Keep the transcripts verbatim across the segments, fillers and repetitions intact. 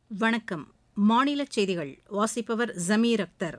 வணக்கம். மாநில செய்திகள் வாசிப்பவர் ஜமீர் அக்தர்.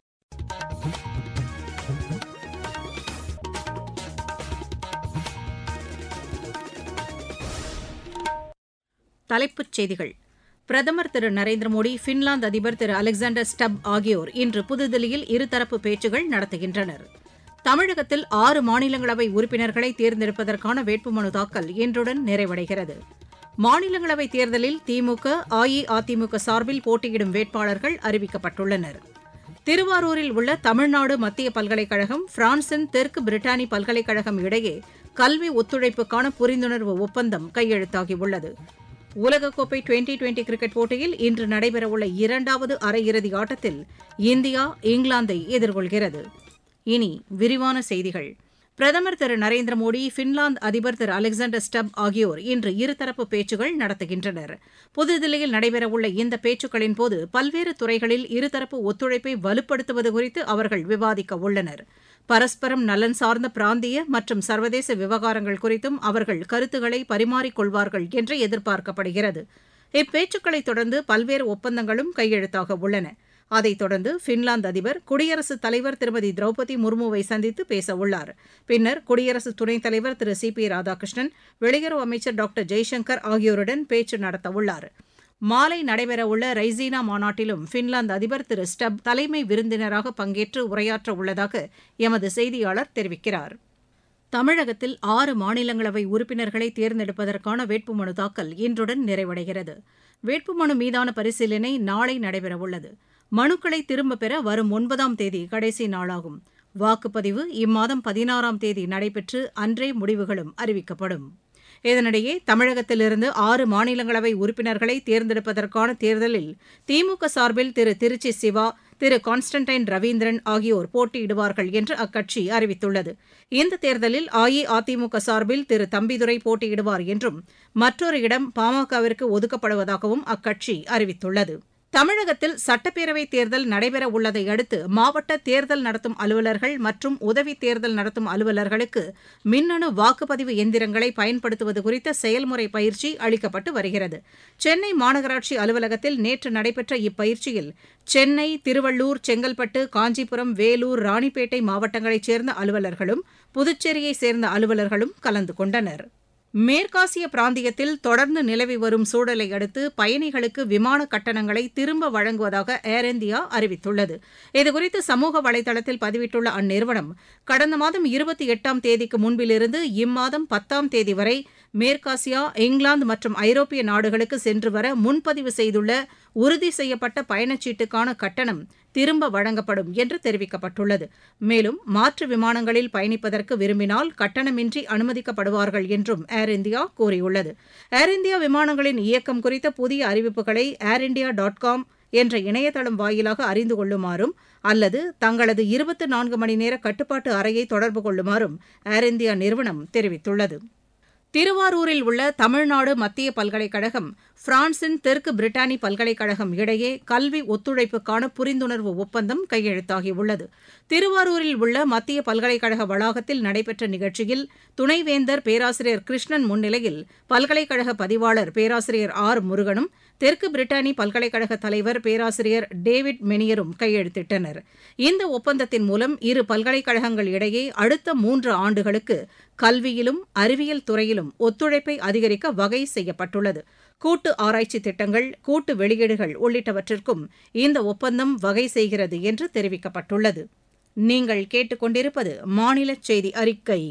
தலைப்புச் செய்திகள். பிரதமர் திரு நரேந்திர மோடி, பின்லாந்து அதிபர் திரு அலெக்சாண்டர் ஸ்டப் ஆகியோர் இன்று புதுதில்லியில் இருதரப்பு பேச்சுகள் நடத்துகின்றனர். தமிழகத்தில் ஆறு மாநிலங்களவை உறுப்பினர்களை தேர்ந்தெடுப்பதற்கான வேட்புமனு தாக்கல் இன்றுடன் நிறைவடைகிறது. மாநிலங்களவைத் தேர்தலில் திமுக, அஇஅதிமுக சார்பில் போட்டியிடும் வேட்பாளர்கள் அறிவிக்கப்பட்டுள்ளனர். திருவாரூரில் உள்ள தமிழ்நாடு மத்திய பல்கலைக்கழகம், பிரான்சின் தெற்கு பிரிட்டானி பல்கலைக்கழகம் இடையே கல்வி ஒத்துழைப்புக்கான புரிந்துணர்வு ஒப்பந்தம் கையெழுத்தாகியுள்ளது. உலகக்கோப்பை டுவெண்டி டுவெண்டி கிரிக்கெட் போட்டியில் இன்று நடைபெறவுள்ள இரண்டாவது அரையிறுதி ஆட்டத்தில் இந்தியா இங்கிலாந்தை எதிர்கொள்கிறது. இனி விரிவான செய்திகள். பிரதமர் திரு நரேந்திர மோடி, பின்லாந்து அதிபர் திரு அலெக்சாண்டர் ஸ்டப் ஆகியோர் இன்று இருதரப்பு பேச்சுகள் நடத்துகின்றனர். புதுதில்லியில் நடைபெறவுள்ள இந்த பேச்சுக்களின்போது பல்வேறு துறைகளில் இருதரப்பு ஒத்துழைப்பை வலுப்படுத்துவது குறித்து அவர்கள் விவாதிக்க உள்ளனர். பரஸ்பரம் நலன் சார்ந்த பிராந்திய மற்றும் சர்வதேச விவகாரங்கள் குறித்தும் அவர்கள் கருத்துக்களை பரிமாறிக்கொள்வார்கள் என்று எதிர்பார்க்கப்படுகிறது. இப்பேச்சுக்களைத் தொடர்ந்து பல்வேறு ஒப்பந்தங்களும் கையெழுத்தாக உள்ளன. அதைத் தொடர்ந்து பின்லாந்து அதிபர் குடியரசுத் தலைவர் திருமதி திரௌபதி முர்முவை சந்தித்து பேசவுள்ளார். பின்னர் குடியரசு துணைத் தலைவர் திரு சி பி ராதாகிருஷ்ணன், வெளியுறவு அமைச்சர் டாக்டர் ஜெய்சங்கர் ஆகியோருடன் பேச்சு நடத்தவுள்ளார். மாலை நடைபெறவுள்ள ரைசீனா மாநாட்டிலும் பின்லாந்து அதிபர் திரு ஸ்டப் தலைமை விருந்தினராக பங்கேற்று உரையாற்ற உள்ளதாக எமது செய்தியாளர் தெரிவிக்கிறார். தமிழகத்தில் ஆறு மாநிலங்களவை உறுப்பினர்களை தேர்ந்தெடுப்பதற்கான வேட்புமனு தாக்கல் இன்றுடன் நிறைவடைகிறது. வேட்புமனு மீதான பரிசீலனை நாளை நடைபெறவுள்ளது. மனுக்களை திரும்பப் பெற வரும் ஒன்பதாம் தேதி கடைசி நாளாகும். வாக்குப்பதிவு இம்மாதம் பதினாறாம் தேதி நடைபெற்று அன்றே முடிவுகளும் அறிவிக்கப்படும். இதனிடையே தமிழகத்திலிருந்து ஆறு மாநிலங்களவை உறுப்பினர்களை தேர்ந்தெடுப்பதற்கான தேர்தலில் திமுக சார்பில் திரு திருச்சி சிவா, திரு கான்ஸ்டன்டைன் ரவீந்திரன் ஆகியோர் போட்டியிடுவார்கள் என்று அக்கட்சி அறிவித்துள்ளது. இந்த தேர்தலில் அஇஅதிமுக சார்பில் திரு தம்பிதுரை போட்டியிடுவார் என்றும் மற்றொரு இடம் பாமகவிற்கு ஒதுக்கப்படுவதாகவும் அக்கட்சி அறிவித்துள்ளது. தமிழகத்தில் சட்டப்பேரவைத் தேர்தல் நடைபெற உள்ளதை அடுத்து மாவட்ட தேர்தல் நடத்தும் அலுவலர்கள் மற்றும் உதவி தேர்தல் நடத்தும் அலுவலர்களுக்கு மின்னணு வாக்குப்பதிவு எந்திரங்களை பயன்படுத்துவது குறித்த செயல்முறை பயிற்சி அளிக்கப்பட்டு வருகிறது. சென்னை மாநகராட்சி அலுவலகத்தில் நேற்று நடைபெற்ற இப்பயிற்சியில் சென்னை, திருவள்ளூர், செங்கல்பட்டு, காஞ்சிபுரம், வேலூர், ராணிப்பேட்டை மாவட்டங்களைச் சேர்ந்த அலுவலர்களும் புதுச்சேரியைச் சேர்ந்த அலுவலர்களும் கலந்து கொண்டனர். மேற்காசிய பிராந்தியத்தில் தொடர்ந்து நிலவி வரும் சூழலை அடுத்து பயணிகளுக்கு விமான கட்டணங்களை திரும்ப வழங்குவதாக ஏர் இந்தியா அறிவித்துள்ளது. இதுகுறித்து சமூக வலைதளத்தில் பதிவிட்டுள்ள அந்நிறுவனம், கடந்த மாதம் இருபத்தி எட்டாம் தேதிக்கு முன்பிலிருந்து இம்மாதம் பத்தாம் தேதி வரை மேற்காசியா, இங்கிலாந்து மற்றும் ஐரோப்பிய நாடுகளுக்கு சென்று வர முன்பதிவு செய்துள்ள உறுதி செய்யப்பட்ட பயணச்சீட்டுக்கான கட்டணம் திரும்ப வழங்கப்படும் என்று தெரிவிக்கப்பட்டுள்ளது. மேலும் மாற்று விமானங்களில் பயணிப்பதற்கு விரும்பினால் கட்டணமின்றி அனுமதிக்கப்படுவார்கள் என்றும் ஏர் இந்தியா கூறியுள்ளது. ஏர் இந்தியா விமானங்களின் இயக்கம் குறித்த புதிய அறிவிப்புகளை ஏர் இண்டியா டாட் காம் என்ற இணையதளம் வாயிலாக அறிந்து கொள்ளுமாறும் அல்லது தங்களது இருபத்தி நான்கு மணி நேர கட்டுப்பாட்டு அறையை தொடர்பு கொள்ளுமாறும் ஏர் இந்தியா நிறுவனம் தெரிவித்துள்ளது. திருவாரூரில் உள்ள தமிழ்நாடு மத்திய பல்கலைக்கழகம், பிரான்சின் தெற்கு பிரிட்டானி பல்கலைக்கழகம் இடையே கல்வி ஒத்துழைப்புக்கான புரிந்துணர்வு ஒப்பந்தம் கையெழுத்தாகியுள்ளது. திருவாரூரில் உள்ள மத்திய பல்கலைக்கழக வளாகத்தில் நடைபெற்ற நிகழ்ச்சியில் துணைவேந்தர் பேராசிரியர் கிருஷ்ணன் முன்னிலையில் பல்கலைக்கழக பதிவாளர் பேராசிரியர் ஆர் முருகனும், தெற்கு பிரிட்டானி பல்கலைக்கழக தலைவர் பேராசிரியர் டேவிட் மெனியரும் கையெழுத்திட்டனர். இந்த ஒப்பந்தத்தின் மூலம் இரு பல்கலைக்கழகங்கள் இடையே அடுத்த மூன்று ஆண்டுகளுக்கு கல்வியிலும் அறிவியல் துறையிலும் ஒத்துழைப்பை அதிகரிக்க வகை செய்யப்பட்டுள்ளது. கூட்டு ஆராய்ச்சி திட்டங்கள், கூட்டு வெளியீடுகள் உள்ளிட்டவற்றிற்கும் இந்த ஒப்பந்தம் வகை செய்கிறது என்று தெரிவிக்கப்பட்டுள்ளது. நீங்கள் கேட்டுக்கொண்டிருப்பது மாநில செய்தி அறிக்கை.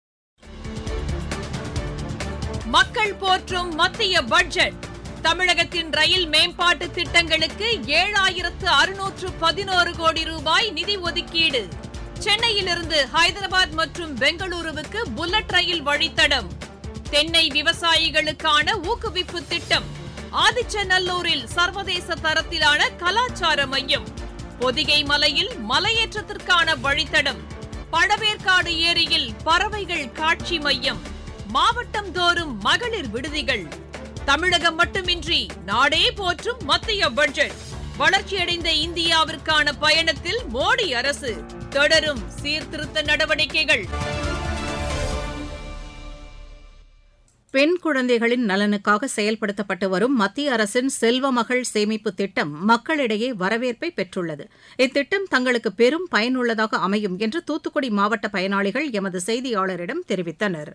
மக்கள் போற்றும் மத்திய பட்ஜெட். தமிழகத்தின் ரயில் மேம்பாட்டு திட்டங்களுக்கு ஏழாயிரத்து அறுநூற்று பதினோரு கோடி ரூபாய் நிதி ஒதுக்கீடு. சென்னையிலிருந்து ஹைதராபாத் மற்றும் பெங்களூருவுக்கு புல்லட் ரயில் வழித்தடம். தென்னை விவசாயிகளுக்கான ஊக்குவிப்பு திட்டம். ஆதிச்சநல்லூரில் சர்வதேச தரத்திலான கலாச்சார மையம். பொதிகை மலையில் மலையேற்றத்திற்கான வழித்தடம். பழவேற்காடு ஏரியில் பறவைகள் காட்சி மையம். மாவட்டம் தோறும் மகளிர் விடுதிகள். தமிழகம் மட்டுமின்றி நாடே போற்றும் மத்திய பட்ஜெட். வளர்ச்சியடைந்த இந்தியாவிற்கான பயணத்தில் மோடி அரசு தொடரும் சீர்திருத்த நடவடிக்கைகள். பெண் குழந்தைகளின் நலனுக்காக செயல்படுத்தப்பட்டு வரும் மத்திய அரசின் செல்வ மகள் சேமிப்பு திட்டம் மக்களிடையே வரவேற்பை பெற்றுள்ளது. இத்திட்டம் தங்களுக்கு பெரும் பயனுள்ளதாக அமையும் என்று தூத்துக்குடி மாவட்ட பயனாளிகள் எமது செய்தியாளரிடம் தெரிவித்தனர்.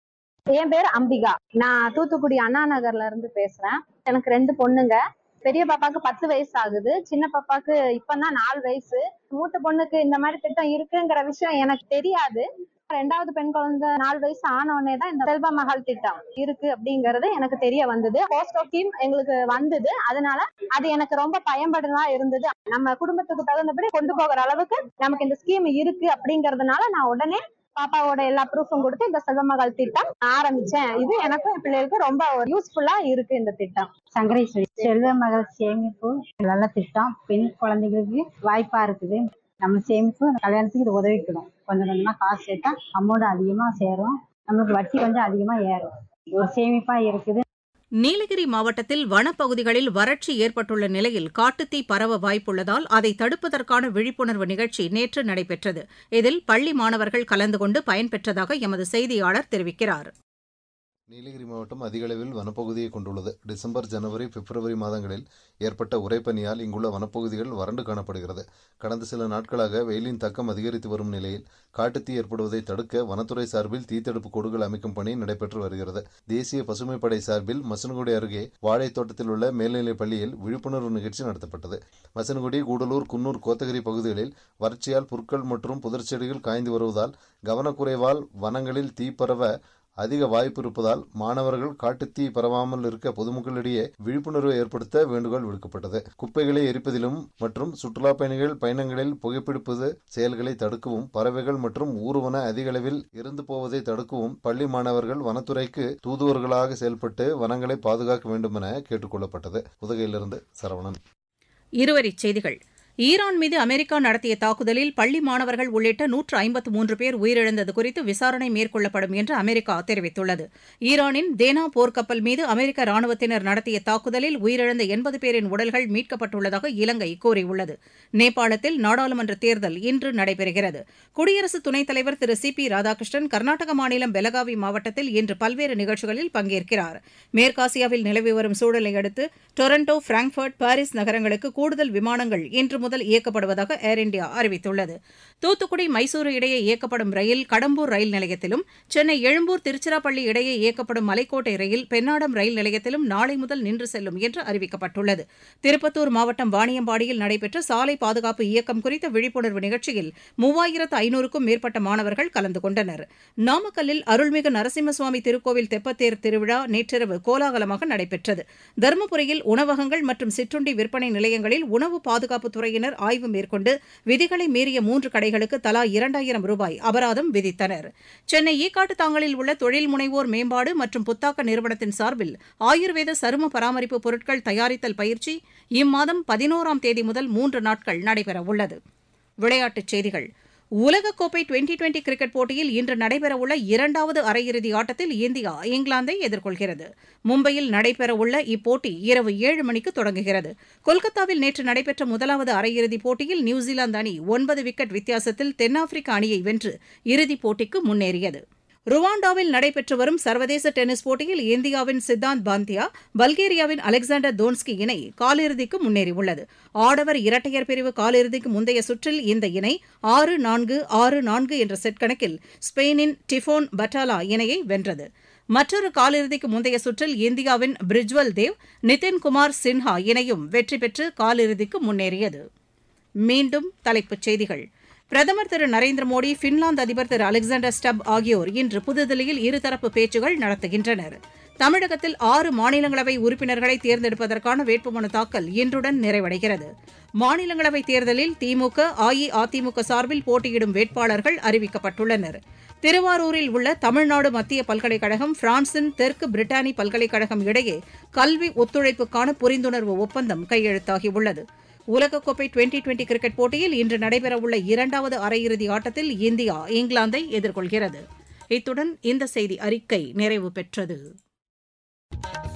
என் பேர் அம்பிகா. நான் தூத்துக்குடி அண்ணா நகர்ல இருந்து பேசுறேன். எனக்கு ரெண்டு பொண்ணுங்க. பெரிய பாப்பாக்கு பத்து வயசு ஆகுது, சின்ன பாப்பாக்கு இப்பதான் நாலு வயசு. மூத்த பொண்ணுக்கு இந்த மாதிரி திட்டம் இருக்குங்கிற விஷயம் எனக்கு தெரியாது. ரெண்டாவது பெண் குழந்தை நாலு வயசு ஆன உடனே தான் இந்த செல்வ மகள் திட்டம் இருக்கு அப்படிங்கறது எனக்கு தெரிய வந்தது. போஸ்ட் ஸ்கீம் எங்களுக்கு வந்தது, அதனால அது எனக்கு ரொம்ப பயன்படுதா இருந்தது. நம்ம குடும்பத்துக்கு தகுந்தபடி கொண்டு போகிற அளவுக்கு நமக்கு இந்த ஸ்கீம் இருக்கு அப்படிங்கறதுனால நான் உடனே பாப்பாவோட எல்லா ப்ரூஃபும் கொடுத்து இந்த செல்வ மகள் திட்டம் ஆரம்பிச்சேன். இது எனக்கும் என் பிள்ளைகளுக்கு ரொம்ப யூஸ்ஃபுல்லா இருக்கு இந்த திட்டம். சங்கரேஸ்வரி, செல்வ மகள் சேமிப்பு நல்ல திட்டம். பெண் குழந்தைகளுக்கு வாய்ப்பா இருக்குது. நம்ம சேமிப்பு கல்யாணத்துக்கு இது உதவிக்கணும். கொஞ்சம் கொஞ்சமா காசு சேர்த்தா அமௌண்ட் அதிகமா சேரும், நம்மளுக்கு வட்டி கொஞ்சம் அதிகமா ஏறும். ஒரு சேமிப்பா இருக்குது. நீலகிரி மாவட்டத்தில் வனப்பகுதிகளில் வறட்சி ஏற்பட்டுள்ள நிலையில் காட்டுத்தீ பரவ வாய்ப்புள்ளதால் அதை தடுப்பதற்கான விழிப்புணர்வு நிகழ்ச்சி நேற்று நடைபெற்றது. இதில் பள்ளி மாணவர்கள் கலந்து கொண்டு பயன்பெற்றதாக எமது செய்தியாளர் தெரிவிக்கிறார். நீலகிரி மாவட்டம் அதிக அளவில் வனப்பகுதியை கொண்டுள்ளது. டிசம்பர், ஜனவரி, பிப்ரவரி மாதங்களில் ஏற்பட்ட உறைபனியால் இங்குள்ள வனப்பகுதிகள் வறண்டு காணப்படுகிறது. கடந்த சில நாட்களாக வெயிலின் தாக்கம் அதிகரித்து வரும் நிலையில் காட்டுத்தீ ஏற்படுவதை தடுக்க வனத்துறை சார்பில் தீத்தடுப்பு கோடுகள் அமைக்கும் பணி நடைபெற்று வருகிறது. தேசிய பசுமைப்படை சார்பில் மசனகுடி அருகே வாழைத்தோட்டத்தில் உள்ள மேல்நிலைப் பள்ளியில் விழிப்புணர்வு நிகழ்ச்சி நடத்தப்பட்டது. மசனகுடி, கூடலூர், குன்னூர், கோத்தகிரி பகுதிகளில் வறட்சியால் புற்கள் மற்றும் புதர்ச்செடிகள் காய்ந்து வருவதால் கவனக்குறைவால் வனங்களில் தீ பரவ அதிக வாய்ப்பு இருப்பதால் மாணவர்கள் காட்டுத்தீ பரவாமல் இருக்க பொதுமக்களிடையே விழிப்புணர்வு ஏற்படுத்த வேண்டுகோள் விடுக்கப்பட்டது. குப்பைகளை எரிப்பதிலும் மற்றும் சுற்றுலா பயணிகள் பயணங்களில் புகைப்பிடிப்பது செயல்களை தடுக்கவும், பறவைகள் மற்றும் ஊர்வன அதிக அளவில் இறந்து போவதை தடுக்கவும் பள்ளி மாணவர்கள் வனத்துறைக்கு தூதுவர்களாக செயல்பட்டு வனங்களை பாதுகாக்க வேண்டும் என கேட்டுக் கொள்ளப்பட்டது. உதகையிலிருந்து சரவணன். இருவரிச் செய்திகள். ஈரான் மீது அமெரிக்கா நடத்திய தாக்குதலில் பள்ளி மாணவர்கள் உள்ளிட்ட நூற்று ஐம்பத்து மூன்று பேர் உயிரிழந்தது குறித்து விசாரணை மேற்கொள்ளப்படும் என்று அமெரிக்கா தெரிவித்துள்ளது. ஈரானின் தேனா போர்க்கப்பல் மீது அமெரிக்க ராணுவத்தினர் நடத்திய தாக்குதலில் உயிரிழந்த எண்பது பேரின் உடல்கள் மீட்கப்பட்டுள்ளதாக இலங்கை கூறியுள்ளது. நேபாளத்தில் நாடாளுமன்ற தேர்தல் இன்று நடைபெறுகிறது. குடியரசு துணைத் தலைவர் திரு சி பி ராதாகிருஷ்ணன் கர்நாடக மாநிலம் பெலகாவி மாவட்டத்தில் இன்று பல்வேறு நிகழ்ச்சிகளில் பங்கேற்கிறார். மேற்காசியாவில் நிலவி வரும் சூழலை அடுத்து டொரண்டோ, பிராங்க்பர்ட், பாரிஸ் நகரங்களுக்கு கூடுதல் விமானங்கள் இன்று முதல் இயக்கப்படுவதாக ஏர் இண்டியா அறிவித்துள்ளது. தூத்துக்குடி, மைசூரு இடையே இயக்கப்படும் ரயில் கடம்பூர் ரயில் நிலையத்திலும், சென்னை எழும்பூர், திருச்சிராப்பள்ளி இடையே இயக்கப்படும் மலைக்கோட்டை ரயில் பெண்ணாடம் ரயில் நிலையத்திலும் நாளை முதல் நின்று செல்லும் என்று அறிவிக்கப்பட்டுள்ளது. திருப்பத்தூர் மாவட்டம் வாணியம்பாடியில் நடைபெற்ற சாலை பாதுகாப்பு இயக்கம் குறித்த விழிப்புணர்வு நிகழ்ச்சியில் மூவாயிரத்து ஐநூறுக்கும் மேற்பட்ட மாணவர்கள் கலந்து கொண்டனர். நாமக்கல்லில் அருள்மிகு நரசிம்மசுவாமி திருக்கோவில் தெப்பத்தேர் திருவிழா நேற்றிரவு கோலாகலமாக நடைபெற்றது. தருமபுரியில் உணவகங்கள் மற்றும் சிற்றுண்டி விற்பனை நிலையங்களில் உணவு பாதுகாப்புத் துறையினர் ஆய்வு மேற்கொண்டு விதிகளை மீறிய மூன்று கடைகளுக்கு தலா இரண்டாயிரம் ரூபாய் அபராதம் விதித்தனர். சென்னை ஈக்காட்டுத்தாங்கலில் உள்ள தொழில் முனைவோர் மேம்பாடு மற்றும் புத்தாக்க நிறுவனத்தின் சார்பில் ஆயுர்வேத சரும பராமரிப்பு பொருட்கள் தயாரித்தல் பயிற்சி இம்மாதம் பதினோராம் தேதி முதல் மூன்று நாட்கள் நடைபெறவுள்ளது. விளையாட்டுச் செய்திகள். உலகக்கோப்பை டுவெண்டி டுவெண்டி கிரிக்கெட் போட்டியில் இன்று நடைபெறவுள்ள இரண்டாவது அரையிறுதி ஆட்டத்தில் இந்தியா இங்கிலாந்தை எதிர்கொள்கிறது. மும்பையில் நடைபெறவுள்ள இப்போட்டி இரவு ஏழு மணிக்கு தொடங்குகிறது. கொல்கத்தாவில் நேற்று நடைபெற்ற முதலாவது அரையிறுதிப் போட்டியில் நியூசிலாந்து அணி ஒன்பது விக்கெட் வித்தியாசத்தில் தென்னாப்பிரிக்க அணியை வென்று இறுதிப் போட்டிக்கு முன்னேறியது. ருவாண்டாவில் நடைபெற்று வரும் சர்வதேச டென்னிஸ் போட்டியில் இந்தியாவின் சித்தாந்த் பாந்தியா, பல்கேரியாவின் அலெக்சாண்டர் தோன்ஸ்கி இணை காலிறுதிக்கு முன்னேறியுள்ளது. ஆடவர் இரட்டையர் பிரிவு காலிறுதிக்கு முந்தைய சுற்றில் இந்த இணை ஆறு நான்கு ஆறு நான்கு என்ற செட் கணக்கில் ஸ்பெயினின் டிஃபோன் பட்டாலா இணையை வென்றது. மற்றொரு காலிறுதிக்கு முந்தைய சுற்றில் இந்தியாவின் பிரிஜ்வல் தேவ், நிதின்குமார் சின்ஹா இணையும் வெற்றி பெற்று காலிறுதிக்கு முன்னேறியது. மீண்டும் தலைப்புச் செய்திகள். பிரதமர் திரு நரேந்திர மோடி, பின்லாந்து அதிபர் திரு அலெக்சாண்டர் ஸ்டப் ஆகியோர் இன்று புதுதில்லியில் இருதரப்பு பேச்சுகள் நடத்துகின்றனர். தமிழகத்தில் ஆறு மாநிலங்களவை உறுப்பினர்களை தேர்ந்தெடுப்பதற்கான வேட்புமனு தாக்கல் இன்றுடன் நிறைவடைகிறது. மாநிலங்களவைத் தேர்தலில் திமுக, அஇஅதிமுக சார்பில் போட்டியிடும் வேட்பாளர்கள் அறிவிக்கப்பட்டுள்ளனர். திருவாரூரில் உள்ள தமிழ்நாடு மத்திய பல்கலைக்கழகம், பிரான்சின் தெற்கு பிரிட்டானி பல்கலைக்கழகம் இடையே கல்வி ஒத்துழைப்புக்கான புரிந்துணர்வு ஒப்பந்தம் கையெழுத்தாகியுள்ளது. உலகக்கோப்பை டுவெண்டி டுவெண்டி கிரிக்கெட் போட்டியில் இன்று நடைபெறவுள்ள இரண்டாவது அரையிறுதி ஆட்டத்தில் இந்தியா இங்கிலாந்தை எதிர்கொள்கிறது. இத்துடன் இந்த செய்தி அறிக்கை நிறைவு பெற்றது.